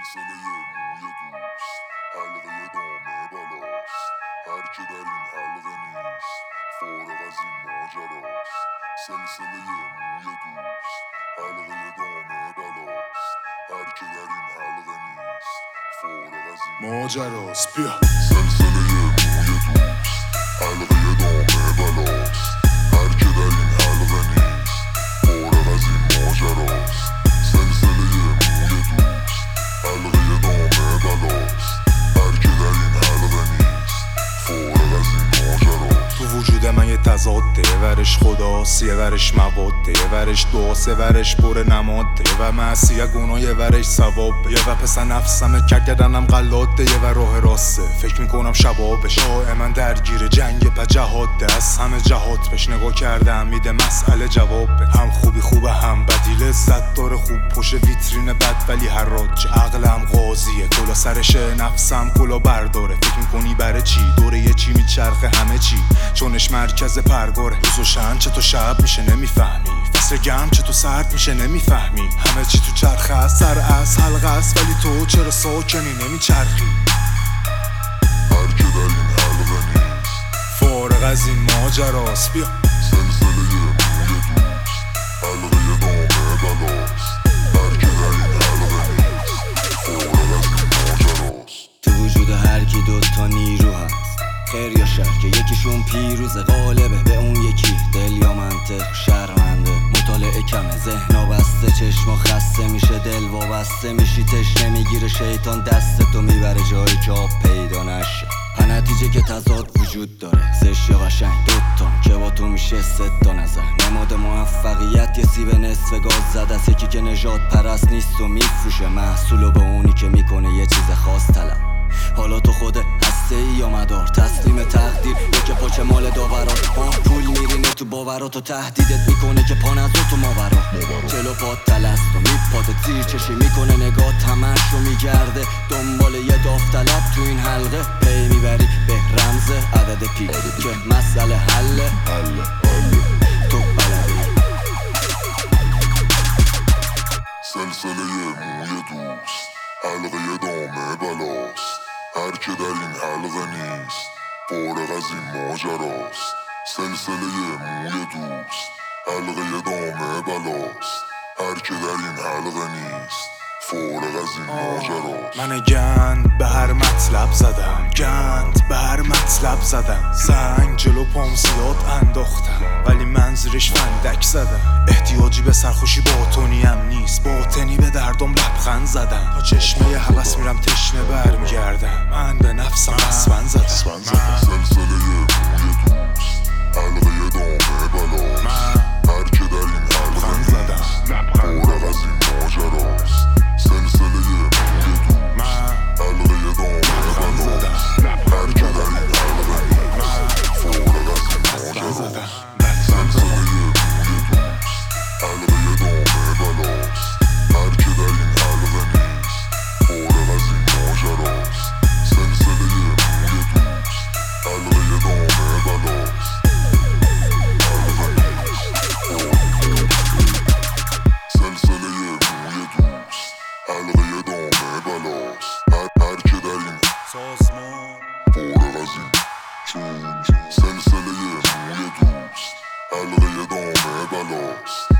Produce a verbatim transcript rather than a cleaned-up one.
سلسله موی دوست حلقه دامه بلاست. هر که در این حلقه نیست فارغ از این ماجراست. سلسله موی دوست حلقه دامه بلاست. هر که در این حلقه نیست فارغ از این ماجراست. بیا سلسله موی دوست حلقه دامه بلاست. هر که در این حلقه نیست فارغ از این ماجراست. سلسله موی دوست حلقه دامه بلاست. هر که در این حلقه نیست فارغ از این ماجراست. تو وجود من یه تضاده، یه ورش خداست یه ورش مواده، یه ورش دعاست یه ورش پر نماده، یه ور معصیه گناه یه ورش ثوابه، یه ور پس نفسمه کگردنم غلاده، یه ور راه راسته فکر میکنم شبابش. من درگیر جنگ پا جهاده، از همه جهات بهش نگاه کردم میده مسئله جواب بده. هم خوبی خوبه هم بدی، لذت داره خوب پشت ویترین بد، ولی هر راج عقلم قاضیه کلا سرش نفسم کلا برداره. فکر میکنی برای چی دوره یه چی میچرخه همه چی، چونش مرکز پرگاره. روز و شن چه تو شب میشه نمیفهمی، فصل گرم چه تو سرد میشه نمیفهمی. همه چی تو چرخه است، سر از حلقه است، ولی تو چرا ساکنی نمیچرخی. هر که در این حلقه نیست فارغ از این ماجراست. بیا سلسله موی دوست حلقه دامه بلاست. هر که در این حلقه نیست فارغ از این ماجراست. تو وجود هر کی دوتا نیرو هست، خیر یا شر که یکیشون پیروزه، غالبه به اون یکی دل یا منطق شرمنده. مطالعه کمه ذهنا بسته، چشما خسته میشه، دل وابسته میشی، تشنه میگیره شیطان دستتو میبره جایی که آب پیدا نشه. هر نتیجه که تضاد وجود داره، زشت یا قشنگ دوتا که با تو میشه ست تا نظر. نماد موفقیت یه سیب نصف گاز زده است، یکی که نژاد پرست نیست و میفروشه محصولو به اونی که میکنه یه چیز خاص طلب. حالا تو خود هسته ای یا مدار، تسلیم تقدیر یا که پاچه مال داورات. آه پول میرینه تو باورات و تهدیدت میکنه که پا نزو تو ماورا. چلو پات تلست و میپاده زیر چشی میکنه نگاه تمش رو میگرده دنبال یه داوطلب تو این حلقه. پی میبری به رمز عدد پی که مسئله حله تو بلدی. سلسله موی دوست حلقه دامه بلاست. هر که در این حلقه نیست فارغ از این ماجراست. سلسله موی دوست حلقه دامه بلاست. هر که در این حلقه نیست فارغ از این ماجراست. من گند به هر مطلب زدم، گند به هر مطلب زدم، سنگ جلو پام زیاد انداختم ولی من زیرش فندک زدم. احتیاجی به سرخوشی باطنیم نیست، باطنی به دردم لبخند زدم. تا چشمه ی هوس میرم تشنه برمیگردم، من به نفسم اسفند زدم. سلسله موی دوست حلقه دامه بلاست. هر که در این حلقه نیست فارغ از این ماجراست. سلسله موی دوست حلقه دامه بلاست. هر که در این حلقه نیست فارغ از این ماجراست. سلسله موی دوست حلقه دامه بلاست. هر که در این حلقه نیست فارغ از این ماجراست. سلسله موی دوست حلقه دامه بلاست. سلسله موی دوست حلقه دامه بلاست. هر که در این سازمان فارغ از این چون سلسله موی دوست حلقه دامه بلاست.